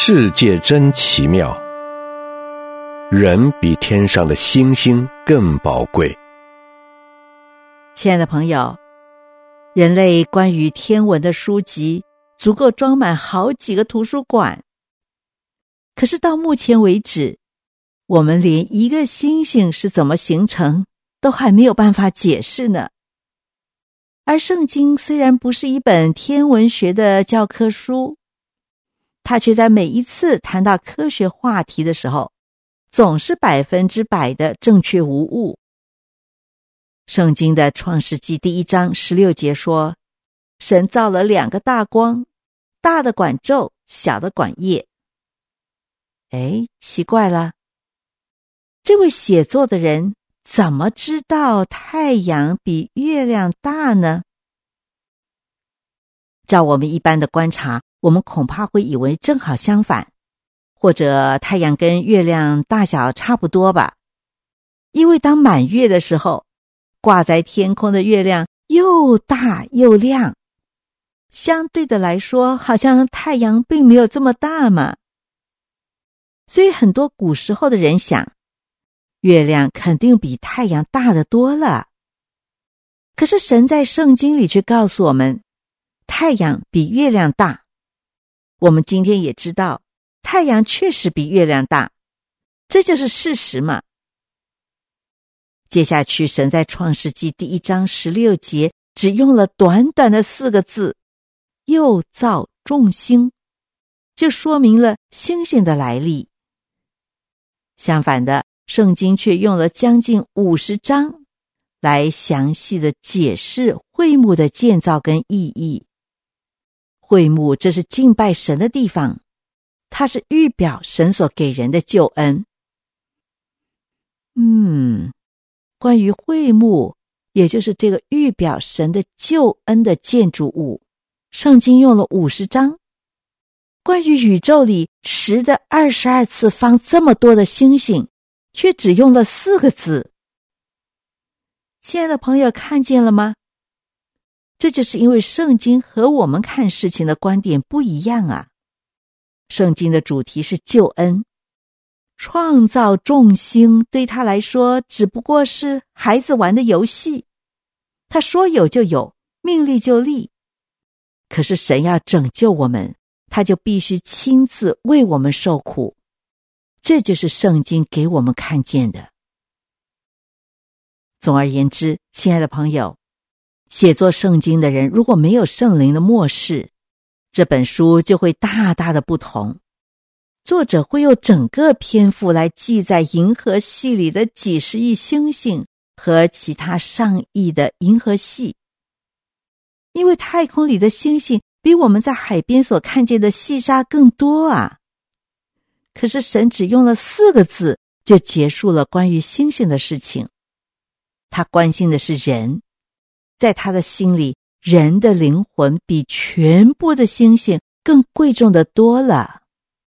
世界真奇妙，人比天上的星星更宝贵。 亲爱的朋友，人类关于天文的书籍足够装满好几个图书馆。可是到目前为止，我们连一个星星是怎么形成都还没有办法解释呢。而圣经虽然不是一本天文学的教科书，它却在每一次谈到科学话题的时候，总是100%的正确无误。圣经的创世纪第1章16节说，神造了2个大光，大的管昼，小的管夜。奇怪了，这位写作的人怎么知道太阳比月亮大呢？照我们一般的观察，我们恐怕会以为正好相反，或者太阳跟月亮大小差不多吧。因为当满月的时候，挂在天空的月亮又大又亮，相对的来说，好像太阳并没有这么大嘛。所以很多古时候的人想，月亮肯定比太阳大得多了。可是神在圣经里却告诉我们，太阳比月亮大。我们今天也知道，太阳确实比月亮大，这就是事实嘛。接下去，神在创世纪第1章16节只用了短短的4个字，又造众星，就说明了星星的来历。相反的，圣经却用了将近50章来详细的解释会幕的建造跟意义。会幕，这是敬拜神的地方，它是预表神所给人的救恩。关于会幕，也就是这个预表神的救恩的建筑物，圣经用了50章。关于宇宙里10的22次方这么多的星星，却只用了4个字。亲爱的朋友，看见了吗？这就是因为圣经和我们看事情的观点不一样啊。圣经的主题是救恩，创造众星对他来说只不过是孩子玩的游戏，他说有就有，命立就立。可是神要拯救我们，他就必须亲自为我们受苦，这就是圣经给我们看见的。总而言之，亲爱的朋友，写作圣经的人如果没有圣灵的默示，这本书就会大大的不同。作者会用整个篇幅来记载银河系里的几十亿星星和其他上亿的银河系，因为太空里的星星比我们在海边所看见的细沙更多啊。可是神只用了4个字就结束了关于星星的事情。他关心的是人，在他的心里，人的灵魂比全部的星星更贵重的多了。